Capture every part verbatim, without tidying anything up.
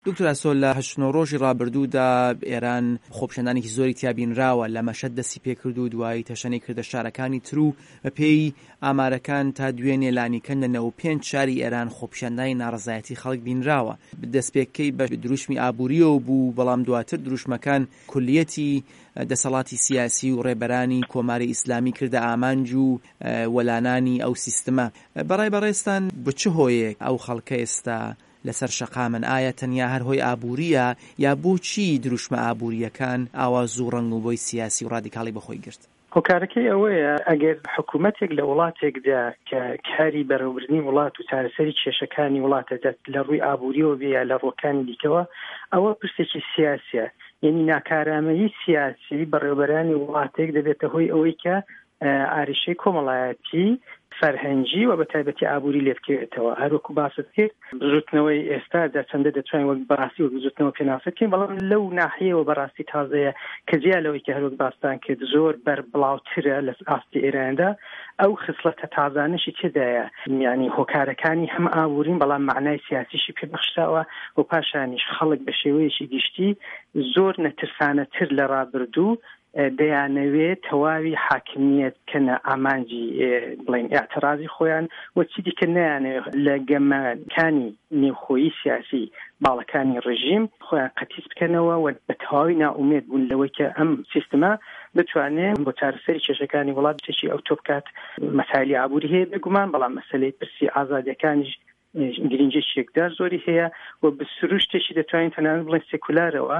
دکتۆر ئاسۆ لە هەشت ڕۆژی ڕابردوودا ئێران خۆپیشاندانێکی زۆری تیابینراوە لە مەشەد دەستی پێ کرد و دوایی تەشەنەی کردە شارەکانی تر و بە پێی ئامارەکان تا دوێ نێلانیکەن لە نەوە پێنج شاری ئێران خۆپیشاندانی ناڕەزایەتی خەڵک بینراوە. دەستپێکەی بە دروشمی ئابووریەوە بوو، بەڵام دواتر دروشمەکان کولیەتی دەسەڵاتی سیاسی و ڕێبەرانی کۆماری ئیسلامی کردە ئامانج و وەلانانی ئەو سیستەمە. بەڕای بەڕێستان بە چه هۆیەک ئەو خەڵکە ئێستا لەسەر شەقامن؟ ئایا تەنیا هەر هۆی ئابووریە یا بۆچی دروشمە ئابووریەکان ئاواز و ڕەنگ و بۆی سیاسی و ڕادیکاڵی بەخۆی گرت؟ هۆکارەکەی ئەوەیە ئەگەر حکوومەتێک لە وڵاتێکدا کە کاری بەڕێوەبردنی وڵات و چارەسەری کێشەکانی وڵاتە لە ڕووی ئابووریەوە بێ یا لە ڕۆکانی دیکەوە، ئەوە پرسێکی سیاسیە. یعنی ناکارامەیی سیاسی بەڕێوەبەرانی وڵاتێک دەبێتە هۆی ئەوەی کە ئاریشەی کۆمەڵایەتی فەرهەنگی و بە تایبەتی ئابووری لێ بکەوێتەوە. هەروەکو باست کرد زوتنەوەی ئێستادا چەندە دەتوانین وەک بەڕاستی وەک زوتنەوە پێناسەکەین، بەڵام لەو ناحیەوە بەڕاستی تازەیە کە جیا لەوەی کە هەروەک باستان کرد زۆر بەربڵاوترە لە ئاستی ئێراندا. ئەو خصلەتە تازانشی تێدایە، یعنی هۆکارەکانی هەم ئابوورین بەڵام معنای سیاسیشی پێبەخشراوە و پاشانیش خەڵک بە شێوەیەکی گشتی زۆر نەترسانەتر لە ڕابردوو دەیانەوێت تەواوی حاکمیت کەنە ئامانجی بڵین ئاعترازی خۆیان و چی دیکە نەیانەوێت لە گەمەکانی نێوخۆیی سیاسی باڵەکانی ڕژیم خۆیان قەتیس بکەنەوە و بە تەواوی ناومێد بوون لەوەی کە ئەم سیستەمە بتوانێت بۆ چارەسەری کێشەکانی وڵات بچێکی ئەو تۆ بکات. مەسائلی ئابووری هەیە بێگومان، بەڵام مەسەلەی پرسی ئازادیەکانیش گرنگی یەکدار زۆری هەیە و بە سروشتێکی دەتوانین تەنانەت بڵێن سێکولارەوە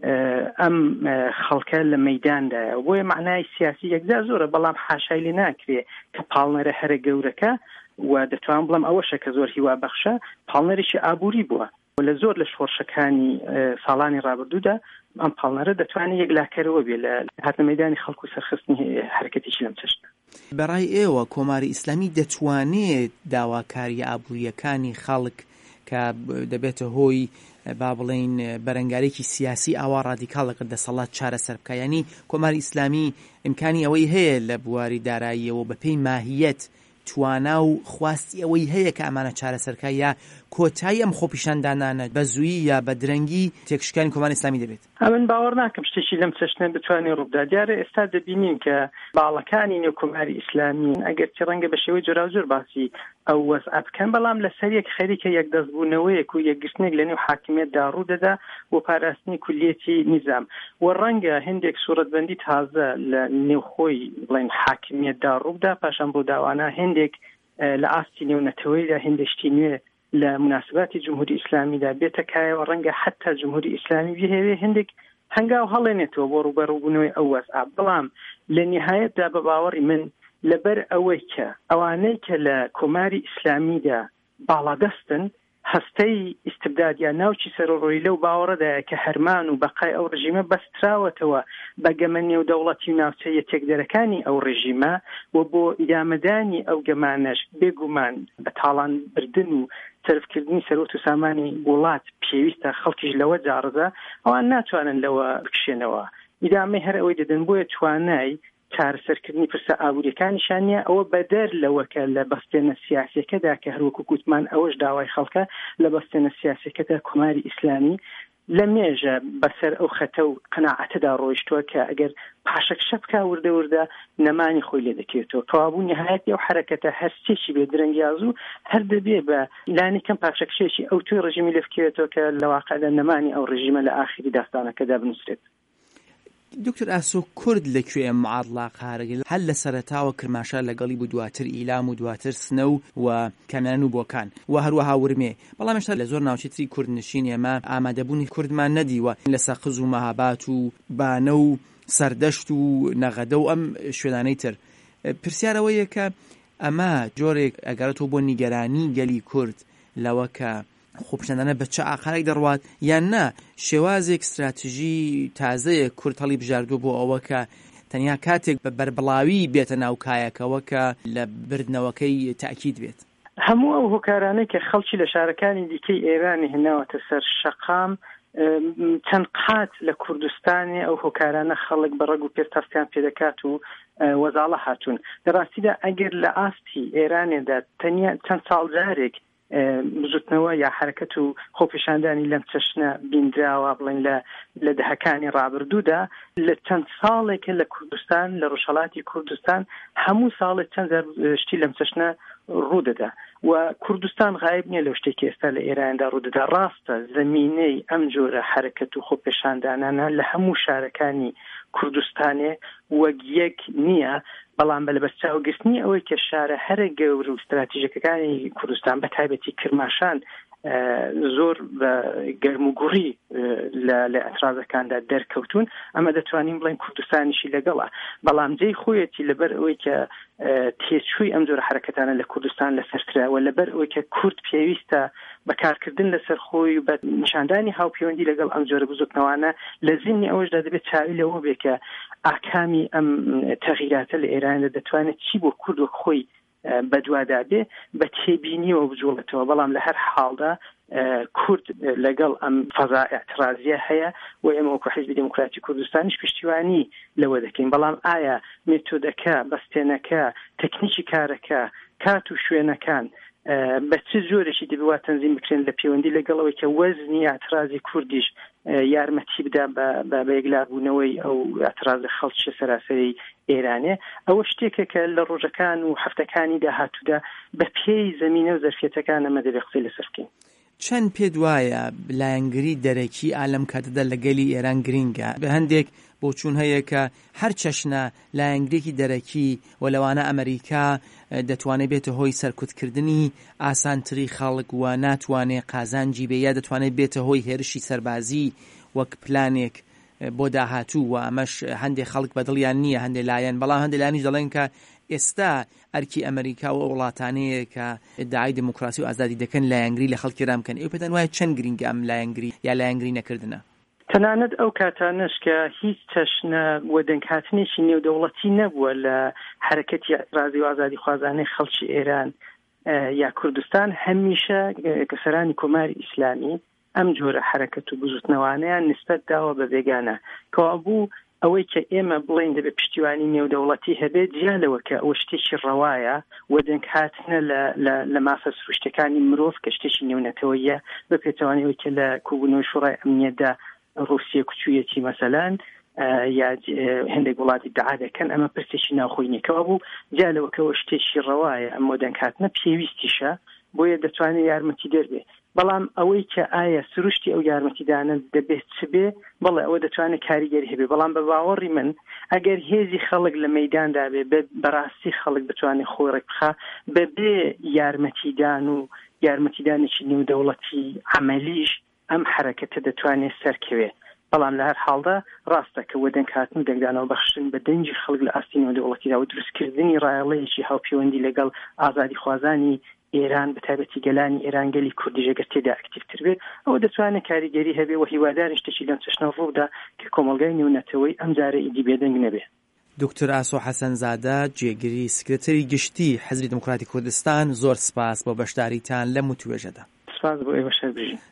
ئەم خەڵکە لە مەیداندایە. بۆیە معنای سیاسی یەکجار زۆرە، بەڵام حاشای لێ ناکرێ کە پاڵنەرە هەرە گەورەکە و دەتوان بڵم ئەوەشە کە زۆر هیوا بەخشە پاڵنەرێکی ئابووری بووە و لە زۆر لە شۆڕشەکانی ساڵانی ڕابردوودا ئەم پاڵنەرە دەتوانێت یەکلاکەرەوە بێ لە هاتنە مەیدانی خەڵکو سەرخستنی حرکەتێکی لەم چەشتە. بەڕای ئێوە کۆماری ئیسلامی دەتوانێت داواکاری ئابووریەکانی خەڵک کە دەبێتە هۆی با بڵین بەرەنگارێکی سیاسی ئاوا ڕادیکاڵ لەگەڵ دەسەڵات چارەسەر بکە؟ یعنی کۆماری ئیسلامی ئیمکانی ئەوەی هەیە لە بواری داراییەوە بە پێی ماهیەت توانا و خواستی ئەوەی هەیە کە ئەمانە چارەسەرکە یا کۆتایی ئەم خۆپیشاندانانە بە زوویی یا بە درەنگی تێکشکانی کۆماری ئیسلامی دەبێت؟ ئەمن باوەڕ ناکەم شتێکی لەم چەشنە بتوانێت ڕووبدا. دیارە ئێستا دەبینین کە باڵەکانی نێو کۆماری ئیسلامی ئەگەر چ ڕەنگە بە شێوەی جۆرا زۆر باسی ئەو وەزع بکەن، بەڵام لەسەر یەک خەریکە یەکدەستبوونەوەیەک و یەکگرتنێک لە نێو حاکمیەتدا ڕوو دەدا و پاراستنی کولیەتی نیزام و ڕەنگە هەندێک سوورەتبەندی تازە لە نێوخۆی بڵین حاکمیەتدا ڕوودا، پاشان بۆ داوانە هەندێک لە ئاستی نێونەتەوەیدا هەندێشتی نوێ لە مناسباتی جمهوری ئیسلامیدا بێتەکایەوە ڕەنگە حتا جمهوری ئیسلامی بهێوێ هەندێک هەنگاو هەڵێنێتەوە بۆ ڕوبەڕووبوونەوەی ئەو وەزع. بەڵام لە نهایەتدا بە باوەڕی من لەبەر ئەوەی کە ئەوانەی کە لە کۆماری ئیسلامیدا باڵادەستن هەستەی ئیستبداد یا ناوچی سەرۆڕۆی لەو باوەڕەدایە کە هەرمان و بەقای ئەو ڕژیمە بەستراوەتەوە بە گەمە نێودەوڵەتی و ناوچە یەکێکدەرەکانی ئەو ڕژیمە و بۆ ئیدامەدانی ئەو گەمانەش بێگومان بە تاڵان بردن و سەرفکردنی سەرۆت و سامانی وڵات پێویستە خەڵکیش لەوە جارزە، ئەوان ناتوانن لەوە بکشێنەوە. ئیدامەی هەر ئەوەی دەدەن بۆیە توانای چارەسەرکردنی پرسە ئابووریەکانیشانە ئەوە بەدەر لەوەکە لە بەستێنە سیاسیەکەدا کە هەروەکو گوتمان ئەوەش داوای خەڵکە لە بەستێنە سیاسیەکەدا کۆماری ئیسلامی لە مێژە بەسەر ئەو خەتە و قەناعەتەدا ڕۆیشتووە کە ئەگەر پاشەکشە بکە وردە وردە نەمانی خۆی لێ دەکێتەوە. تەوابوو نهایەتی ئەو حرەکەتە هەرچێکی بێ درەنگیازوو هەر دەبێ بە لانی کەم پاشەکشێکی ئەو توی ڕژیمی لێ بکەوێتەوە کە لە واقعدا نەمانی ئەو ڕژیمە لە ئاخری داستانەکەدا بنووسرێت. دکتۆر ئاسۆ کورد لەکوێ ئەم معادڵە قارەگەل هەل لە سەرەتاوە کرماشا لەگەڵی بوو، دواتر ئیلام و دواتر سنە و کەمیان و بۆکان و هەروەها ورمێ، بەڵام هێشتا لە زۆر ناوچەی کوردنشین ئێمە ئامادەبوونی کوردمان نەدیوە لە سەقز و مەهابات و بانە و سەردەشت و نەغەدە و ئەم شوێنانەی تر. پرسیارەوەیە کە ئەمە جۆرێک ئەگەرێتەوە بۆ نیگەرانی گەلی کورد لەوە کە خۆپیشاندانە بە چه ئاخارێک دەڕوات یان نا شێوازێک استراتیژی تازەیە کورد هەڵی بژاردووە بۆ ئەوە کە تەنیا کاتێک بە بەربڵاوی بێتە ناو کایەکەوە کە لە بردنەوەکەی تاکید بێت. هەموو ئەو هۆکارانەی کە خەڵکی لە شارەکانی دیکەی ئێرانی هێناوەتە سەر شەقام چەند قات لە کوردستانی ئەو هۆکارانە خەڵک بە ڕەگ و پێستاستیان پێدەکات و وەزاڵە هاتوون. لە ڕاستیدا ئەگەر لە ئاستی ئێرانێدا تەنیا چەند ساڵ جارێک بزوتنەوە یا حرەکەت و خۆپیشاندانی لەم چەشنە بیندراوە بڵێن لە لە دەهەکانی ڕابردوودا لە چەند ساڵێکە لە کوردستان لە ڕۆژهەڵاتی کوردستان هەموو ساڵێک چەند شتی لەم چەشنە ڕوودەدا و کوردستان غایب نییە لەو شتێکی ئێستا لە ئێراندا ڕوودەدا. ڕاستە زەمینەی ئەم جۆرە حرەکەت و خۆپیشاندانانە لە هەموو شارەکانی کوردستانێ وەک یەک نییە، بەڵام بە لەبەرچاوگرتنی ئەوەی کە شارە هەرە گەورە و استراتیژیەکەکانی کوردستان بە تایبەتی کرماشان زۆر بە گەرموگوڕی لە ئەترازەکاندا دەرکەوتون، ئەمە دەتوانین بڵێن کوردستانیشی لەگەڵە. بەڵام جێی خۆیەتی لەبەر ئەوەی کە تێچووی ئەم جۆرە حرەکەتانە لە کوردستان لەسەرکراوە، لەبەر ئەوەی کە کورد پێویستە بەکارکردن لەسەر خۆی بە نیشاندانی هاوپەیوەندی لەگەڵ ئەم جۆرە بزوتنەوانە لە زمینی ئەوەشدا دەبێت چاوی لەوە بێ کە ئاکامی ئەم تەغییراتە لە ئێراندا دەتوانێت چی بۆ کورد وەک خۆی بەدووادا بێ بە تێبینیەوە بجوڵێتەوە. بەڵام لە هەر حاڵدا کورد لەگەڵ ئەم فەزا ئێعترازیە هەیە و ئێمە وەکو حیزبی دموکراتی کوردستانیش پشتیوانی لەوە دەکەین. بەڵام ئایا مێتۆدەکە، بەستێنەکە، تەکنیکی کارەکە، کات و شوێنەکان بە چ جۆرێکی دەبێت تەنزیم بکرێن لە پەیوەندی لەگەڵەوەی کە وەزنی ئاعترازی کوردیش یارمەتی بدا بە یەکلابوونەوەی ئەو ئاعترازە خەڵکی سەراسەری ئێرانێ؟ ئەوە شتێکە کە لە ڕۆژەکان و هەفتەکانی داهاتوودا بە پێی زەمینە و زەرفیەتەکان ئەمە دەبێت قسەی لەسەر بکەین. چەند پێت وایە لایەنگری دەرەکی ئالەم کاتەدا لەگەلی ئێران گرینگە؟ بە هەندێک بۆچوون هەیە کە هەر چەشنە لایەنگرێکی دەرەکی و لەوانە ئەمریکا دەتوانێت بێتە هۆی سەرکوتکردنی ئاسانتری خەڵک و ناتوانێت قازانجی بێ، یا دەتوانێت بێتە هۆی هێرشی سەربازی وەک پلانێک بۆ داهاتوو و ئەمەش هەندێک خەڵک بەدڵیان نییە، هەندێک لایەن. بەڵام هەندێک لایەنیش دەڵێن کە ئێستا ئەرکی ئەمریکا و وڵاتانەیە کە ئیدعای دموکراسی و ئازادی دەکەن لایەنگری لە خەڵکی رامکەن. ئێوە پێتان وایە چەند گرینگە ئەم لایەنگری یا لایەنگری نەکردنە؟ تەنانەت ئەو کاتانش کە هیچ چەشنە وەدەنگهاتنێکی نێودەوڵەتی نەبووە لە حرەکەتی ئەترازی و ئازادی خوازانەی خەڵکی ئێران یا کوردستان، هەمیشە کەسەرانی کۆماری ئیسلامی ئەم جۆرە حرەکەت و بزوتنەوانەیان نسبەت داوە بە بێگانە، کەوا بوو ئەوەی کە ئێمە بڵێن دەبێت پشتیوانی نێودەوڵەتی هەبێت جیالەوە کە ئەوە شتێکی ڕەوایە وەدەنگ هاتنە لە مافە سروشتەکانی مرۆڤ کە شتێکی نێونەتەوەیە بە پێچەوانەوەی کە لە کۆبوونەوەی شوڕای ئەمنیەتدا روسیە کوچوویەتی مەسەلەن یا هەندێک وڵاتی دعا دەکەن، ئەمە پرسێکی ناوخۆی نییەکەوە بوو جیالەوە کەەوە شتێکی ڕەوایە ئەم وەدەنگ هاتنە پێویستیشە بۆیە دەتوانێت یارمەتی دەربێ. بەڵام ئەوەی کە ئایا سروشتی ئەو یارمەتیدانە دەبێت چ بێ، بەڵێ ئەوە دەتوانێت کاریگەری هەبێ. بەڵام بە باوەڕی من ئەگەر هێزی خەڵک لە مەیداندا بێ بەڕاستی خەڵک بتوانێت خۆی ڕێکبخا بەبێ یارمەتیدان و یارمەتیدانێکی نێودەوڵەتی عەمەلیش ئەم حرەکەتە دەتوانێت سەرکەوێ. بەڵام لە هەر حاڵدا ڕاستە کە وەدەنگ هاتن و دەنگدانەوە بەخشن بە دەنجی خەڵک لە ئاستی نێودەوڵەتیدا و دروستکردنی ڕایەڵەیەکی هاوپەیوەندی لەگەڵ ئازادی خوازانی ئێران بە تایبەتی گەلانی ئێرانگەلی کوردیش ئەگەر تێدا ئەکتیڤتر بێت ئەوە دەتوانێت کاریگەری هەبێ و هیواداری شتێکی لەم چەشنە ڕوودا کە کۆمەڵگای نێونەتەوەی ئەم جارە ئیدی بێدەنگ نەبێ. دکتۆر ئاسۆ حەسەنزادە جێگیری سکرتەری گشتی حیزبی دموکراتی کوردستان، زۆر سپاس بۆ بەشداریتان لە متوێژەدا. سپاس بۆ ئێوە شەربژین.